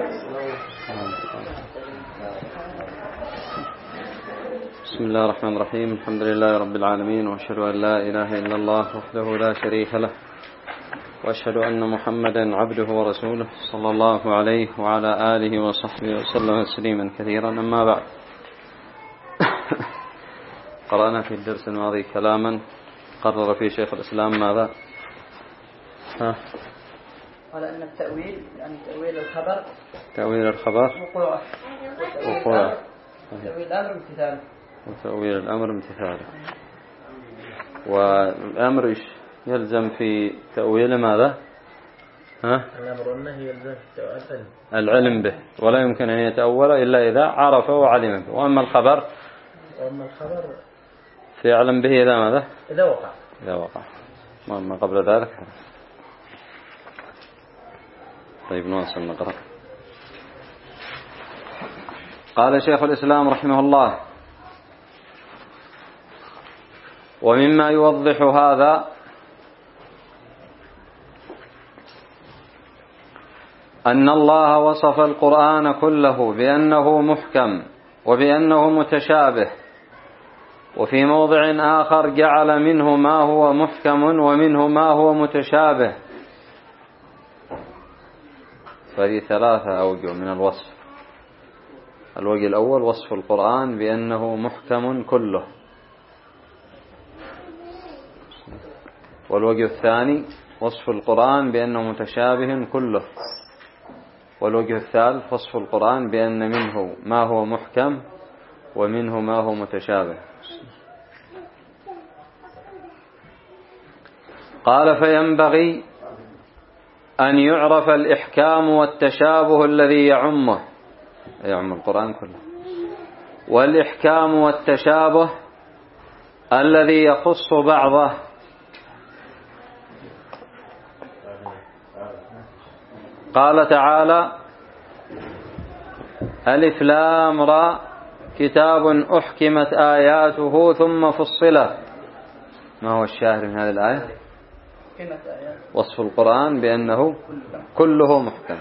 بسم الله الرحمن الرحيم. الحمد لله رب العالمين، وأشهد أن لا إله إلا الله وحده لا شريك له، وأشهد أن محمدا عبده ورسوله صلى الله عليه وعلى آله وصحبه وسلم تسليما كثيرا. أما بعد، قرأنا في الدرس الماضي كلاما قرر فيه شيخ الإسلام ماذا؟ قال أن التأويل يعني تأويل الخبر، تأويل الخبر وقوعه، تأويل الأمر امتثاله، وتأويل الأمر امتثاله. والأمر يلزم في تأويل ماذا؟ الأمر والنهي يلزم في العلم به، ولا يمكن أن يتأول إلا إذا عرف وعلم به. وأما الخبر فيعلم به إذا ماذا؟ إذا وقع. ما قبل ذلك. طيب نواصل نقرأ. قال شيخ الإسلام رحمه الله: ومما يوضح هذا أن الله وصف القرآن كله بأنه محكم وبأنه متشابه، وفي موضع آخر جعل منه ما هو محكم ومنه ما هو متشابه. فهذه ثلاثة أوجه من الوصف. الوجه الأول وصف القرآن بأنه محكم كله، والوجه الثاني وصف القرآن بأنه متشابه كله، والوجه الثالث وصف القرآن بأن منه ما هو محكم ومنه ما هو متشابه. قال: فينبغي أن يعرف الإحكام والتشابه الذي يعم القرآن كله، والإحكام والتشابه الذي يخص بعضه. قال تعالى: ألف لام را كتاب أحكمت آياته ثم فصلت. ما هو الشاهد من هذه الآية؟ وصف القرآن بأنه كله محكم.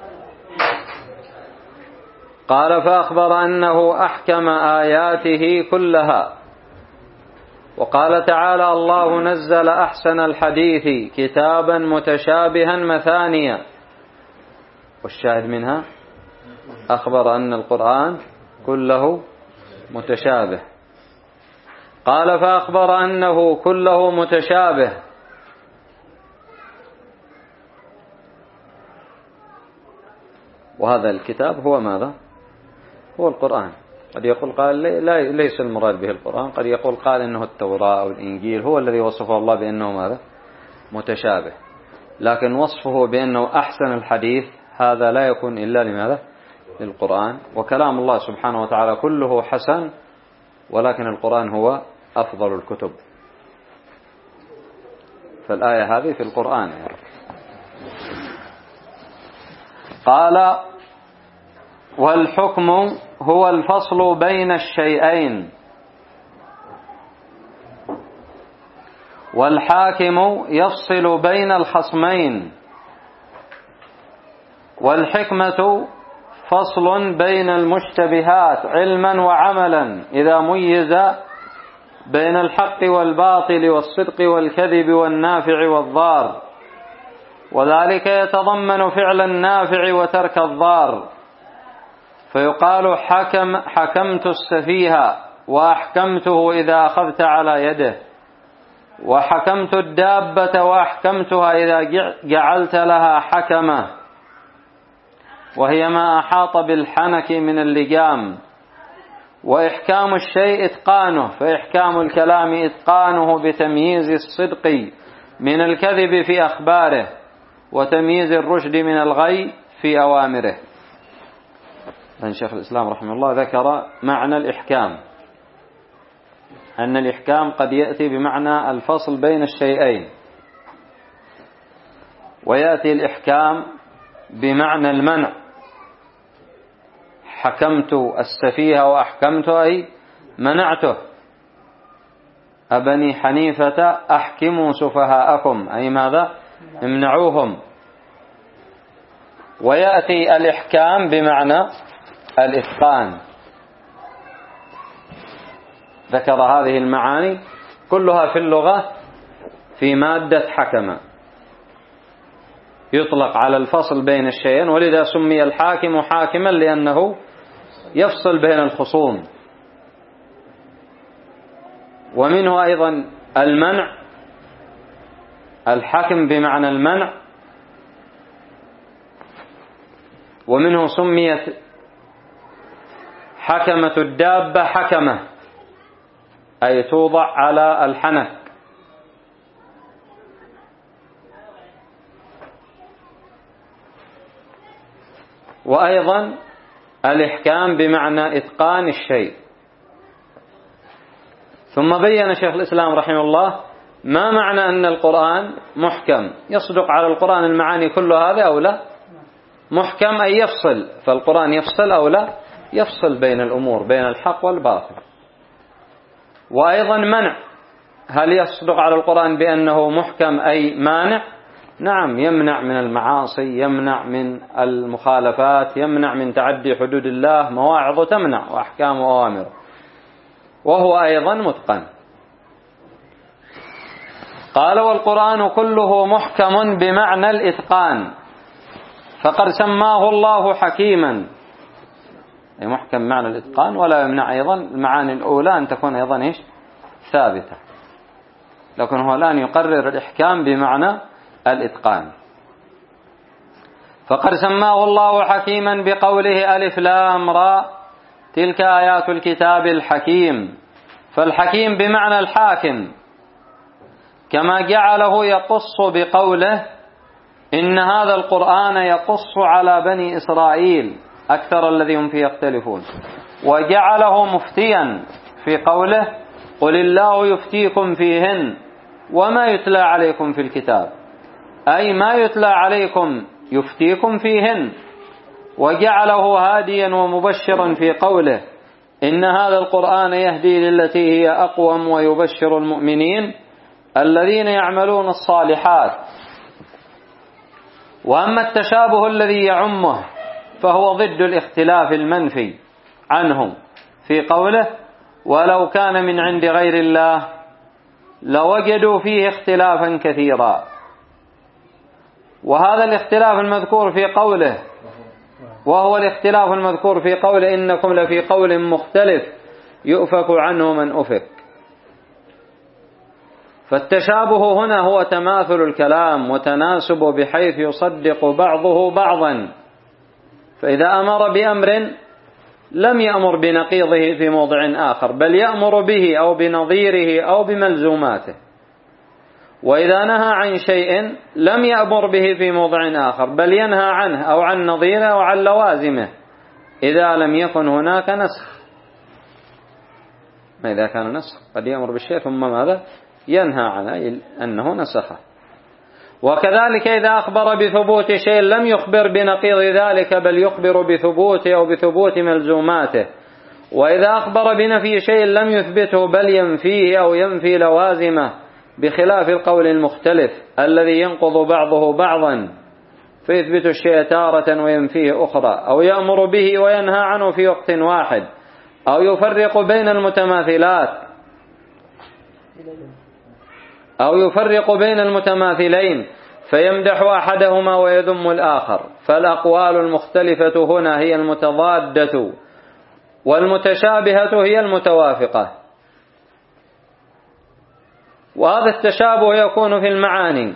قال: فأخبر أنه أحكم آياته كلها. وقال تعالى: الله نزل أحسن الحديث كتابا متشابها مثانيا. والشاهد منها أخبر أن القرآن كله متشابه. قال: فأخبر أنه كله متشابه. وهذا الكتاب هو ماذا؟ هو القرآن. قد يقول قال ليس المراد به القرآن، قد يقول قال إنه التوراة أو الإنجيل هو الذي وصفه الله بأنه ماذا؟ متشابه. لكن وصفه بأنه أحسن الحديث هذا لا يكون إلا لماذا؟ للقرآن. وكلام الله سبحانه وتعالى كله حسن، ولكن القرآن هو أفضل الكتب. فالآية هذه في القرآن يعني. قال: والحكم هو الفصل بين الشيئين، والحاكم يفصل بين الخصمين، والحكمة فصل بين المشتبهات علما وعملا إذا ميز بين الحق والباطل والصدق والكذب والنافع والضار، وذلك يتضمن فعل النافع وترك الضار. فيقال حكمت السفيه وأحكمته إذا أخذت على يده، وحكمت الدابة وأحكمتها إذا جعلت لها حكمة، وهي ما أحاط بالحنك من اللجام. وإحكام الشيء إتقانه، فإحكام الكلام إتقانه بتمييز الصدق من الكذب في أخباره، وتمييز الرشد من الغي في أوامره. لأن شيخ الإسلام رحمه الله ذكر معنى الإحكام، أن الإحكام قد يأتي بمعنى الفصل بين الشيئين، ويأتي الإحكام بمعنى المنع. حكمت السفيه وأحكمته أي منعته. أبني حنيفة أحكموا سفهاءكم أي ماذا؟ امنعوهم. ويأتي الإحكام بمعنى الإتقان. ذكر هذه المعاني كلها في اللغة في مادة حكم، يطلق على الفصل بين الشيئين، ولذا سمي الحاكم حاكما لأنه يفصل بين الخصوم. ومنه أيضا المنع، الحكم بمعنى المنع. ومنه سميت حكمة الدابة حكمة، أي توضع على الحنك. وأيضا الإحكام بمعنى إتقان الشيء. ثم بين شيخ الإسلام رحمه الله ما معنى أن القرآن محكم، يصدق على القرآن المعاني كل هذا أو لا؟ محكم أي يفصل، فالقرآن يفصل أو لا؟ يفصل بين الأمور، بين الحق والباطل. وأيضا منع، هل يصدق على القرآن بأنه محكم أي مانع؟ نعم، يمنع من المعاصي، يمنع من المخالفات، يمنع من تعدي حدود الله، مواعظ تمنع وأحكام وأوامر، وهو أيضا متقن. قال والقرآن كله محكم بمعنى الإتقان، فقد سماه الله حكيما، أي محكم معنى الإتقان. ولا يمنع أيضا المعاني الأولى أن تكون أيضا إيش؟ ثابتة، لكن هو الآن يقرر الإحكام بمعنى الإتقان. فقد سماه الله حكيما بقوله ألف لام راء تلك آيات الكتاب الحكيم، فالحكيم بمعنى الحاكم، كما جعله يقص بقوله إن هذا القرآن يقص على بني إسرائيل أكثر الذي هم فيه يختلفون، وجعله مفتيا في قوله قل الله يفتيكم فيهن وما يتلى عليكم في الكتاب، أي ما يتلى عليكم يفتيكم فيهن. وجعله هاديا ومبشرا في قوله إن هذا القرآن يهدي للتي هي أقوم ويبشر المؤمنين الذين يعملون الصالحات. وأما التشابه الذي يعمه فهو ضد الاختلاف المنفي عنه في قوله ولو كان من عند غير الله لوجدوا فيه اختلافا كثيرا. وهذا الاختلاف المذكور في قوله، وهو الاختلاف المذكور في قوله إنكم لفي قول مختلف يؤفك عنه من أفك. فالتشابه هنا هو تماثل الكلام وتناسب بحيث يصدق بعضه بعضا، فإذا أمر بأمر لم يأمر بنقيضه في موضع آخر، بل يأمر به أو بنظيره أو بملزوماته. وإذا نهى عن شيء لم يأمر به في موضع آخر، بل ينهى عنه أو عن نظيره أو عن لوازمه إذا لم يكن هناك نسخ. ما إذا كان نسخ قد يأمر بالشيء ثم ماذا؟ ينهى عنه أنه نسخه. وكذلك إذا أخبر بثبوت شيء لم يخبر بنقيض ذلك، بل يخبر بثبوته أو بثبوت ملزوماته. وإذا أخبر بنفي شيء لم يثبته، بل ينفيه أو ينفي لوازمه، بخلاف القول المختلف الذي ينقض بعضه بعضا، فيثبت الشيء تارة وينفيه أخرى، أو يأمر به وينهى عنه في وقت واحد، أو يفرق بين المتماثلات، أو يفرق بين المتماثلين فيمدح أحدهما ويذم الآخر. فالأقوال المختلفة هنا هي المتضادة، والمتشابهة هي المتوافقة. وهذا التشابه يكون في المعاني،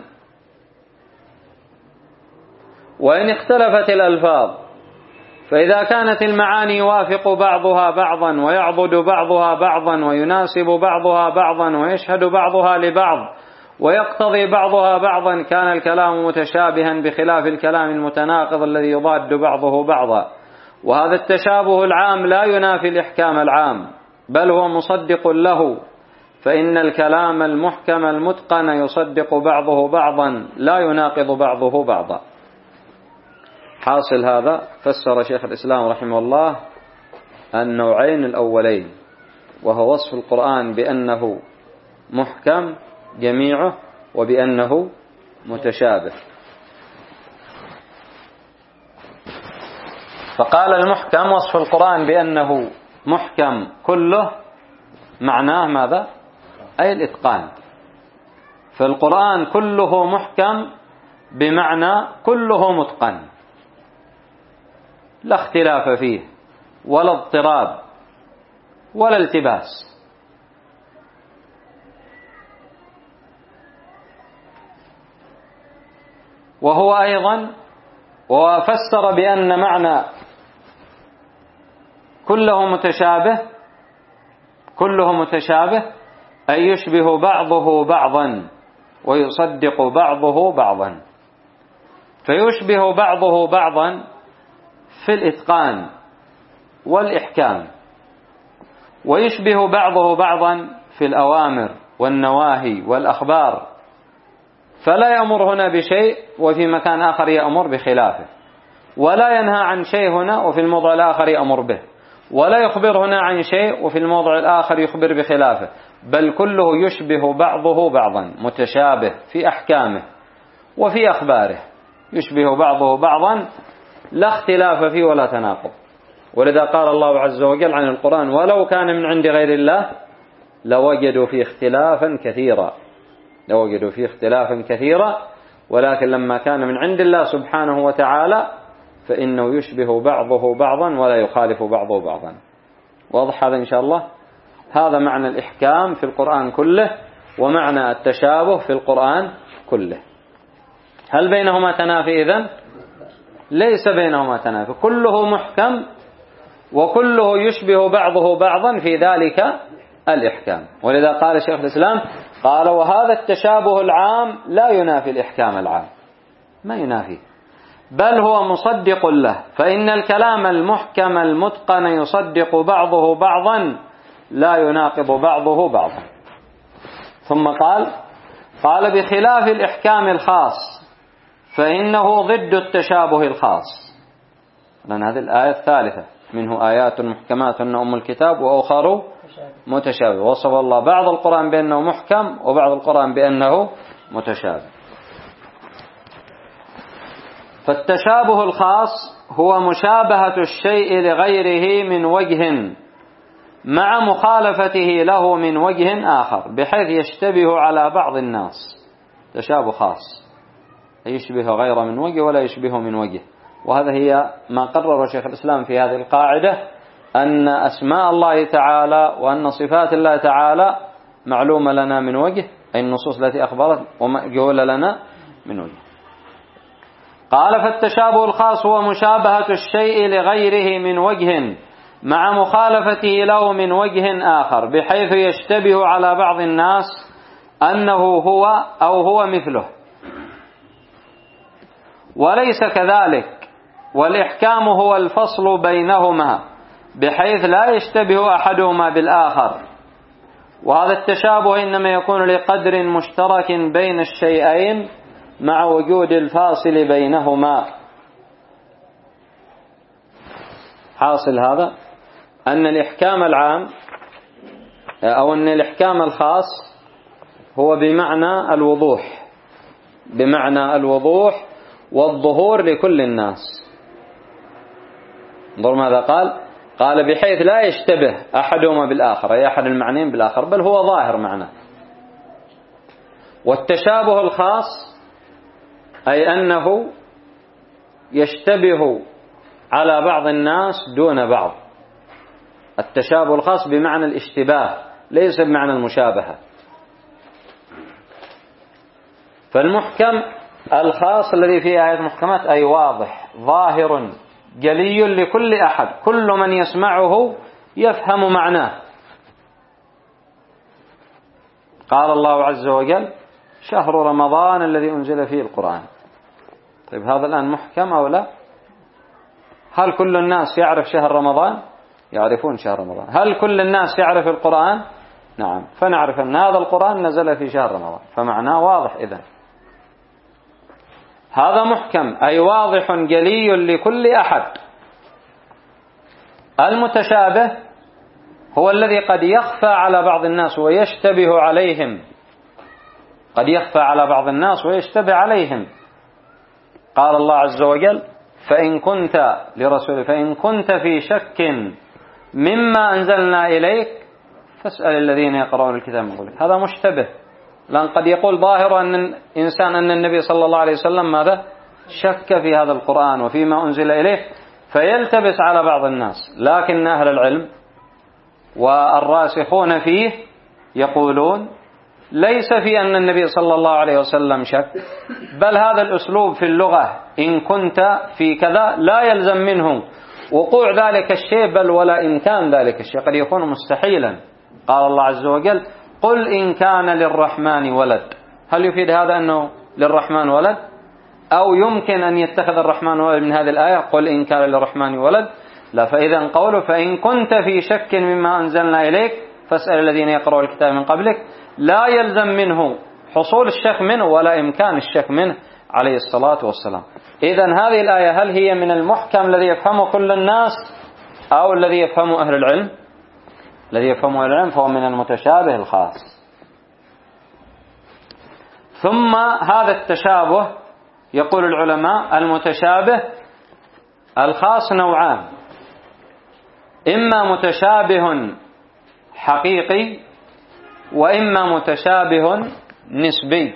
وإن اختلفت الألفاظ، فإذا كانت المعاني يوافق بعضها بعضا ويعضد بعضها بعضا ويناسب بعضها بعضا ويشهد بعضها لبعض ويقتضي بعضها بعضا، كان الكلام متشابها بخلاف الكلام المتناقض الذي يضاد بعضه بعضا. وهذا التشابه العام لا ينافي الإحكام العام، بل هو مصدق له، فإن الكلام المحكم المتقن يصدق بعضه بعضا لا يناقض بعضه بعضا. حاصل هذا فسر شيخ الإسلام رحمه الله النوعين الأولين، وهو وصف القرآن بأنه محكم جميعه وبأنه متشابه. فقال المحكم وصف القرآن بأنه محكم كله معناه ماذا؟ أي الإتقان. فالقرآن كله محكم بمعنى كله متقن، لا اختلاف فيه ولا اضطراب ولا التباس. وهو أيضا وفسر بأن معنى كله متشابه أي يشبه بعضه بعضا ويصدق بعضه بعضا. فيشبه بعضه بعضا في الإتقان والإحكام، ويشبه بعضه بعضا في الأوامر والنواهي والأخبار، فلا يأمر هنا بشيء وفي مكان آخر يأمر بخلافه، ولا ينهى عن شيء هنا وفي الموضع الآخر يأمر به، ولا يخبر هنا عن شيء وفي الموضع الآخر يخبر بخلافه، بل كله يشبه بعضه بعضا، متشابه في أحكامه وفي أخباره، يشبه بعضه بعضا لا اختلاف فيه ولا تناقض. ولذا قال الله عز وجل عن القرآن: ولو كان من عند غير الله لوجدوا فيه اختلافا كثيرا، ولكن لما كان من عند الله سبحانه وتعالى فإنه يشبه بعضه بعضا ولا يخالف بعضه بعضا. واضح هذا إن شاء الله؟ هذا معنى الإحكام في القرآن كله، ومعنى التشابه في القرآن كله. هل بينهما تنافي إذن؟ ليس بينهما تنافي، كله محكم وكله يشبه بعضه بعضا في ذلك الإحكام. ولذا قال شيخ الإسلام قال: وهذا التشابه العام لا ينافي الإحكام العام، ما ينافي، بل هو مصدق له، فإن الكلام المحكم المتقن يصدق بعضه بعضا لا يناقض بعضه بعضا. ثم قال: بخلاف الإحكام الخاص فإنه ضد التشابه الخاص. لأن هذه الآية الثالثة: منه آيات محكمات هن أم الكتاب وأخر متشابه. وصف الله بعض القرآن بأنه محكم وبعض القرآن بأنه متشابه. فالتشابه الخاص هو مشابهة الشيء لغيره من وجه مع مخالفته له من وجه آخر بحيث يشتبه على بعض الناس. تشابه خاص يشبه غير من وجه ولا يشبه من وجه. وهذا هي ما قرر شيخ الإسلام في هذه القاعدة، أن أسماء الله تعالى وأن صفات الله تعالى معلومة لنا من وجه، أي النصوص التي أخبرت ومجهولة لنا من وجه. قال: فالتشابه الخاص هو مشابهة الشيء لغيره من وجه مع مخالفته له من وجه آخر بحيث يشتبه على بعض الناس أنه هو أو هو مثله، وليس كذلك. والإحكام هو الفصل بينهما بحيث لا يشتبه أحدهما بالآخر. وهذا التشابه إنما يكون لقدر مشترك بين الشيئين مع وجود الفاصل بينهما. حاصل هذا أن الإحكام العام أو أن الإحكام الخاص هو بمعنى الوضوح والظهور لكل الناس. انظر ماذا قال: بحيث لا يشتبه أحدهما بالآخر، أي أحد المعنيين بالآخر، بل هو ظاهر معنى. والتشابه الخاص أي أنه يشتبه على بعض الناس دون بعض. التشابه الخاص بمعنى الاشتباه ليس بمعنى المشابهة. فالمحكم الخاص الذي فيه آيات محكمات أي واضح ظاهر جلي لكل أحد، كل من يسمعه يفهم معناه. قال الله عز وجل: شهر رمضان الذي أنزل فيه القرآن. طيب هذا الآن محكم أو لا؟ هل كل الناس يعرف شهر رمضان؟ يعرفون شهر رمضان. هل كل الناس يعرف القرآن؟ نعم. فنعرف أن هذا القرآن نزل في شهر رمضان، فمعناه واضح. إذن هذا محكم أي واضح جلي لكل أحد. المتشابه هو الذي قد يخفى على بعض الناس ويشتبه عليهم، قد يخفى على بعض الناس ويشتبه عليهم. قال الله عز وجل: فإن كنت في شك مما أنزلنا إليك فاسأل الذين يقرؤون الكتاب من قبلك. هذا مشتبه، لأن قد يقول ظاهر أن الإنسان أن النبي صلى الله عليه وسلم ماذا شك في هذا القرآن وفيما أنزل إليه، فيلتبس على بعض الناس. لكن أهل العلم والراسخون فيه يقولون ليس في أن النبي صلى الله عليه وسلم شك، بل هذا الأسلوب في اللغة إن كنت في كذا لا يلزم منه وقوع ذلك الشيء، بل ولا إمكان ذلك الشيء، قد يكون مستحيلا. قال الله عز وجل قل إن كان للرحمن ولد. هل يفيد هذا أنه للرحمن ولد؟ أو يمكن أن يتخذ الرحمن ولد من هذه الآية قل إن كان للرحمن ولد؟ لا. فإذا قوله فإن كنت في شك مما أنزلنا إليك فاسأل الذين يقرؤون الكتاب من قبلك لا يلزم منه حصول الشك منه ولا إمكان الشك منه عليه الصلاة والسلام. إذن هذه الآية هل هي من المحكم الذي يفهمه كل الناس أو الذي يفهمه أهل العلم؟ الذي يفهمه أهل العلم فهو من المتشابه الخاص. ثم هذا التشابه يقول العلماء المتشابه الخاص نوعان: إما متشابه حقيقي وإما متشابه نسبي.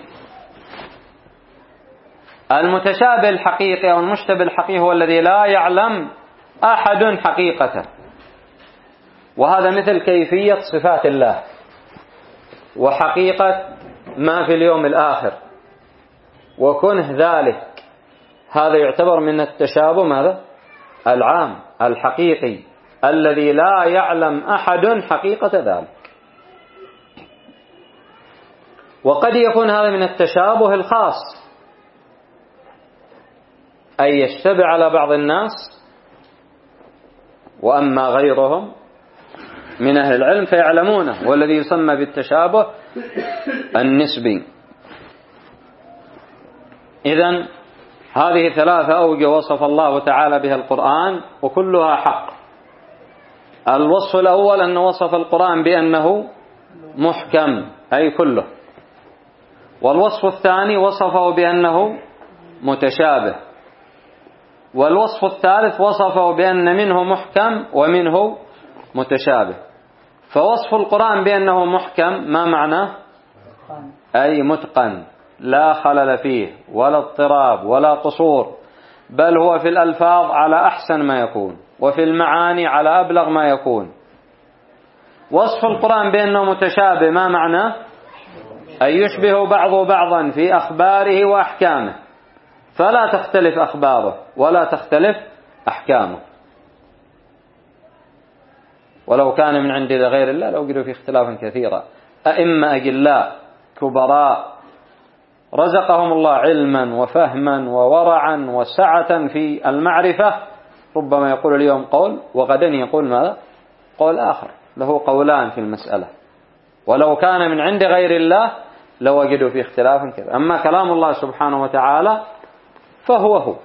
المتشابه الحقيقي أو المشتبه الحقيقي هو الذي لا يعلم أحد حقيقته، وهذا مثل كيفية صفات الله وحقيقة ما في اليوم الآخر وكنه ذلك. هذا يعتبر من التشابه ماذا؟ العام الحقيقي الذي لا يعلم أحد حقيقة ذلك. وقد يكون هذا من التشابه الخاص، أي يشتبه على بعض الناس، وأما غيرهم من أهل العلم فيعلمونه، والذي يسمى بالتشابه النسبي. إذن هذه ثلاثة أوجه وصف الله تعالى بها القرآن وكلها حق. الوصف الأول أن وصف القرآن بأنه محكم أي كله، والوصف الثاني وصفه بأنه متشابه، والوصف الثالث وصفه بأن منه محكم ومنه متشابه. فوصف القرآن بأنه محكم ما معناه؟ أي متقن لا خلل فيه ولا اضطراب ولا قصور، بل هو في الألفاظ على أحسن ما يكون وفي المعاني على أبلغ ما يكون. وصف القرآن بأنه متشابه ما معناه؟ أي يشبه بعضه بعضا في أخباره وأحكامه، فلا تختلف أخباره ولا تختلف أحكامه. ولو كان من عند غير الله لو وجدوا في اختلافا كثيرا. أئمة أجلاء كبراء رزقهم الله علما وفهما وورعا وسعة في المعرفة، ربما يقول اليوم قول وغدا يقول ماذا؟ قول آخر، له قولان في المسألة. ولو كان من عند غير الله لوجدوا في اختلافا كثيرا. أما كلام الله سبحانه وتعالى فهو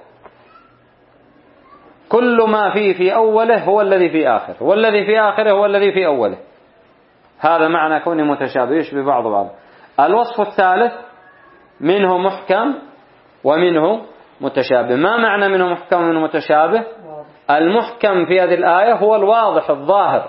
كل ما فيه في أوله هو الذي في آخره، والذي في آخره هو الذي في أوله. هذا معنى كونه متشابه يشبه بعض. الوصف الثالث منه محكم ومنه متشابه. ما معنى منه محكم ومنه متشابه؟ المحكم في هذه الآية هو الواضح الظاهر.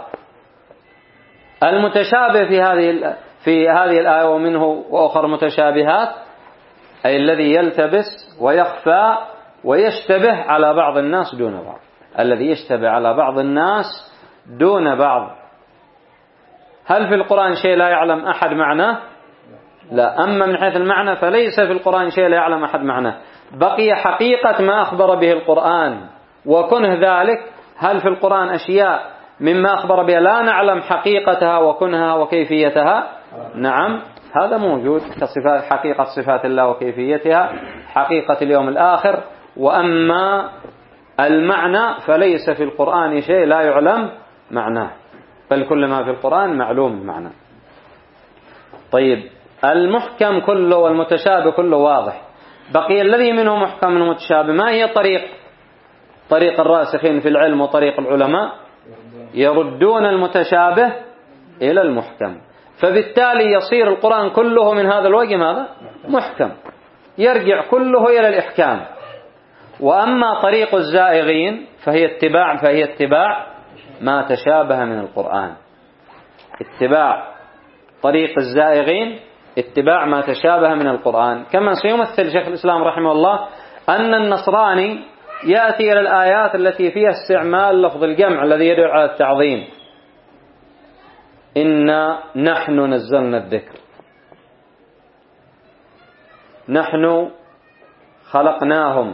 المتشابه في هذه الآية ومنه وأخر متشابهات أي الذي يلتبس ويخفى ويشتبه على بعض الناس دون بعض، الذي يشتبه على بعض الناس دون بعض. هل في القرآن شيء لا يعلم أحد معناه؟ لا. أما من حيث المعنى فليس في القرآن شيء لا يعلم أحد معناه، بقي حقيقة ما أخبر به القرآن وكنه ذلك. هل في القرآن أشياء مما أخبر بها لا نعلم حقيقتها وكنها وكيفيتها؟ نعم، هذا موجود كصفات، حقيقة صفات الله وكيفيتها، حقيقة اليوم الآخر. وأما المعنى فليس في القرآن شيء لا يعلم معناه، بل كل ما في القرآن معلوم معناه. طيب، المحكم كله والمتشابه كله واضح. بقي الذي منه محكم ومتشابه. ما هي طريق الراسخين في العلم وطريق العلماء؟ يردون المتشابه إلى المحكم، فبالتالي يصير القرآن كله من هذا الوجه ماذا؟ محكم، يرجع كله إلى الإحكام. وأما طريق الزائغين فهي اتباع ما تشابه من القرآن. اتباع طريق الزائغين اتباع ما تشابه من القرآن، كما سيمثل شيخ الإسلام رحمه الله أن النصراني يأتي إلى الآيات التي فيها استعمال لفظ الجمع الذي يدل على التعظيم: إنا نحن نزلنا الذكر، نحن خلقناهم،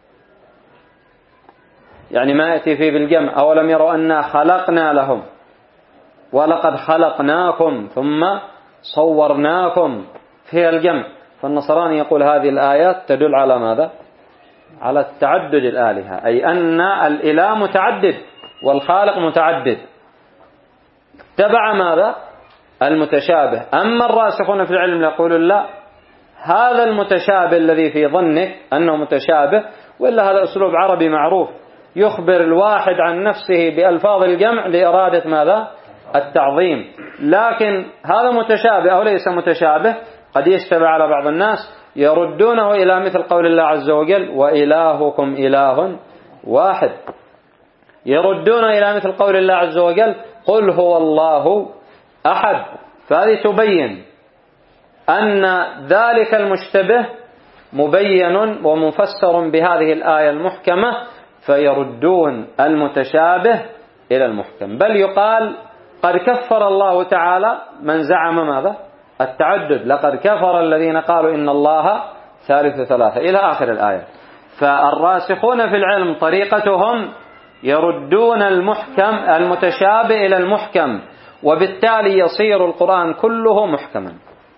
يعني ما يأتي فيه بالجمع: أولم يروا أنا خلقنا لهم، ولقد خلقناكم ثم صورناكم، فيها الجمع. فالنصراني يقول هذه الآيات تدل على ماذا؟ على التعدد الآلهة، أي أن الإله متعدد والخالق متعدد. اتبع ماذا؟ المتشابه. أما الراسخون في العلم يقولون لا، هذا المتشابه الذي في ظنك أنه متشابه، وإلا هذا أسلوب عربي معروف يخبر الواحد عن نفسه بألفاظ الجمع لإرادة ماذا؟ التعظيم. لكن هذا متشابه أو ليس متشابه قد يشتبه على بعض الناس، يردونه إلى مثل قول الله عز وجل: وإلهكم إله واحد. يردون إلى مثل قول الله عز وجل: قل هو الله أحد. فهذه تبين أن ذلك المشتبه مبين ومفسر بهذه الآية المحكمة، فيردون المتشابه إلى المحكم. بل يقال: قد كفر الله تعالى من زعم ماذا؟ التعدد: لقد كفر الذين قالوا إن الله ثالث ثلاثة، إلى آخر الآية. فالراسخون في العلم طريقتهم يردون المتشابه إلى المحكم، وبالتالي يصير القرآن كله محكما.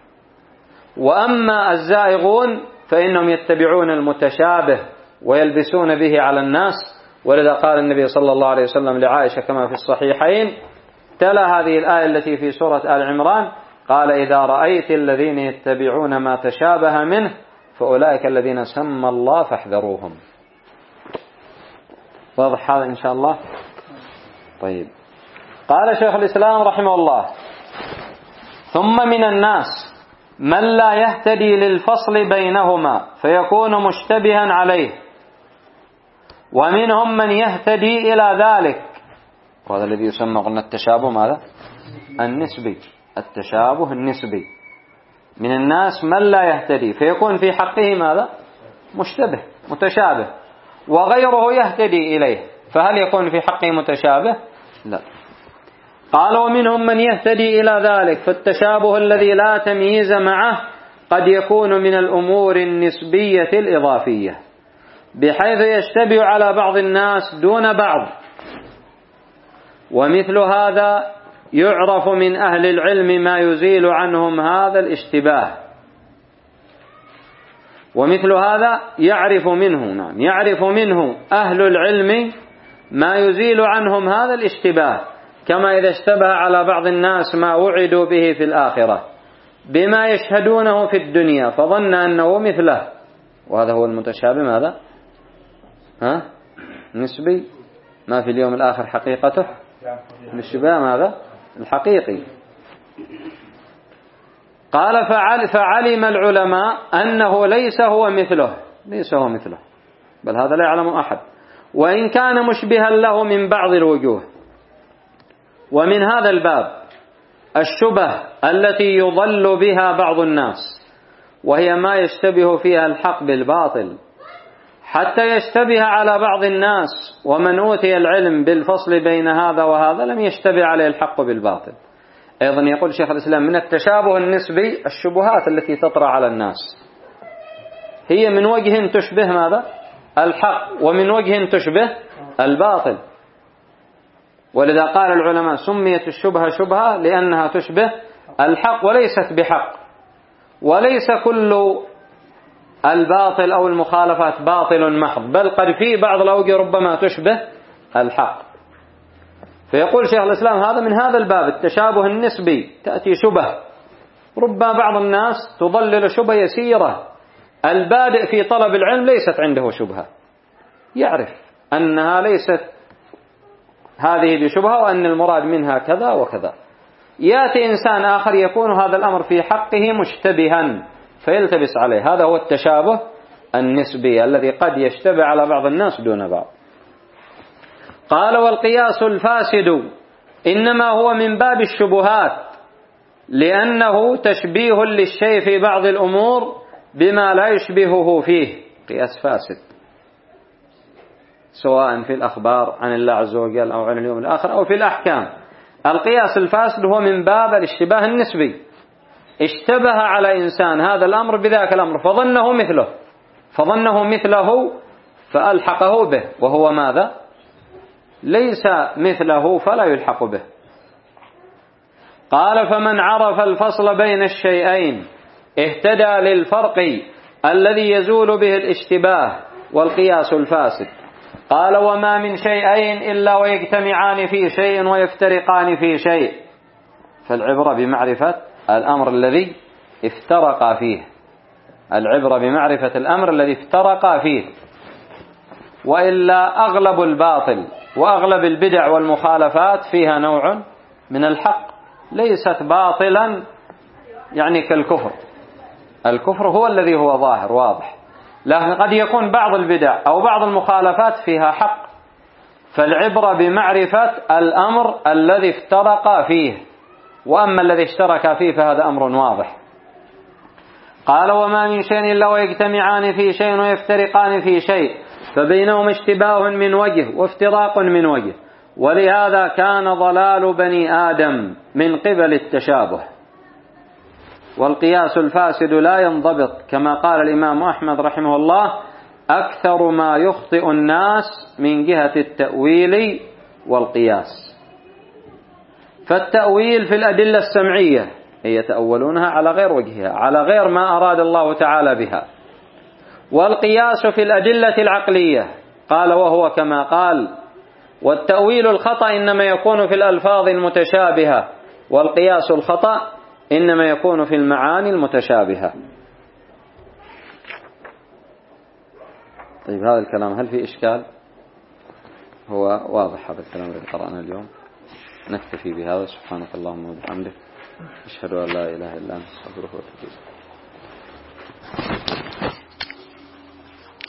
وأما الزائغون فإنهم يتبعون المتشابه ويلبسون به على الناس. ولذا قال النبي صلى الله عليه وسلم لعائشة كما في الصحيحين: تلا هذه الآية التي في سورة آل عمران، قال: إذا رأيت الذين يتبعون ما تشابه منه فأولئك الذين سمى الله فاحذروهم. واضح هذا إن شاء الله؟ طيب. قال شيخ الإسلام رحمه الله: ثم من الناس من لا يهتدي للفصل بينهما فيكون مشتبها عليه، ومنهم من يهتدي إلى ذلك. وهذا الذي يسمى قلنا التشابه ماذا؟ النسبي، التشابه النسبي. من الناس من لا يهتدي فيكون في حقه ماذا؟ مشتبه متشابه، وغيره يهتدي إليه، فهل يكون في حقه متشابه؟ لا. قال: ومنهم من يهتدي إلى ذلك، فالتشابه الذي لا تمييز معه قد يكون من الأمور النسبية الإضافية، بحيث يشتبه على بعض الناس دون بعض، ومثل هذا يعرف من أهل العلم ما يزيل عنهم هذا الاشتباه. ومثل هذا يعرف منه أهل العلم ما يزيل عنهم هذا الاشتباه، كما إذا اشتبه على بعض الناس ما وعدوا به في الآخرة بما يشهدونه في الدنيا فظن أنه مثله، وهذا هو المتشابه ماذا؟ نسبي، ما في اليوم الآخر حقيقته الاشتباه ماذا؟ الحقيقي. قال: فعلم العلماء أنه ليس هو مثله، بل هذا لا يعلم أحد، وإن كان مشبها له من بعض الوجوه. ومن هذا الباب الشبه التي يضل بها بعض الناس، وهي ما يشتبه فيها الحق بالباطل، حتى يشتبه على بعض الناس، ومن أوتي العلم بالفصل بين هذا وهذا لم يشتبه عليه الحق بالباطل. أيضا يقول شيخ الإسلام: من التشابه النسبي الشبهات التي تطرأ على الناس، هي من وجه تشبه ماذا؟ الحق، ومن وجه تشبه الباطل. ولذا قال العلماء: سميت الشبهة شبهة لأنها تشبه الحق وليست بحق. وليس كل الباطل أو المخالفات باطل محض، بل قد في بعض الأوجه ربما تشبه الحق. فيقول شيخ الإسلام: هذا من هذا الباب التشابه النسبي، تأتي شبه ربما بعض الناس تضلل شبهة يسيرة، البادئ في طلب العلم ليست عنده شبهة، يعرف أنها ليست هذه بشبهة وأن المراد منها كذا وكذا. يأتي إنسان آخر يكون هذا الأمر في حقه مشتبها فيلتبس عليه، هذا هو التشابه النسبي الذي قد يشتبه على بعض الناس دون بعض. قال والقياس الفاسد إنما هو من باب الشبهات، لأنه تشبيه للشيء في بعض الأمور بما لا يشبهه فيه. قياس فاسد سواء في الأخبار عن الله عز وجل أو عن اليوم الآخر أو في الأحكام. القياس الفاسد هو من باب الاشتباه النسبي، اشتبه على إنسان هذا الأمر بذاك الأمر فظنه مثله فألحقه به، وهو ماذا؟ ليس مثله فلا يلحق به. قال فمن عرف الفصل بين الشيئين اهتدى للفرق الذي يزول به الاشتباه والقياس الفاسد. قال وما من شيئين إلا ويجتمعان في شيء ويفترقان في شيء، فالعبرة بمعرفة الأمر الذي افترق فيه، العبرة بمعرفة الأمر الذي افترق فيه، وإلا أغلب الباطل وأغلب البدع والمخالفات فيها نوع من الحق، ليست باطلا يعني كالكفر. الكفر هو الذي هو ظاهر واضح، لكن قد يكون بعض البدع أو بعض المخالفات فيها حق، فالعبرة بمعرفة الأمر الذي افترق فيه، وأما الذي اشترك فيه فهذا أمر واضح. قال وما من شيء إلا ويجتمعان في شيء ويفترقان في شيء، فبينهما اشتباه من وجه وافتراق من وجه، ولهذا كان ضلال بني آدم من قبل التشابه. والقياس الفاسد لا ينضبط كما قال الإمام أحمد رحمه الله: أكثر ما يخطئ الناس من جهة التأويل والقياس. فالتأويل في الأدلة السمعية يتأولونها على غير وجهها، على غير ما أراد الله تعالى بها. والقياس في الأدلة العقلية قال وهو كما قال: والتأويل الخطأ إنما يكون في الألفاظ المتشابهة، والقياس الخطأ إنما يكون في المعاني المتشابهة. طيب هذا الكلام هل في إشكال؟ هو واضح هذا الكلام الذي قرأنا اليوم. نكتفي بهذا. سبحانك اللهم وبحمدك، أشهد أن لا إله إلا أنت، أستغفرك وأتوب إليك.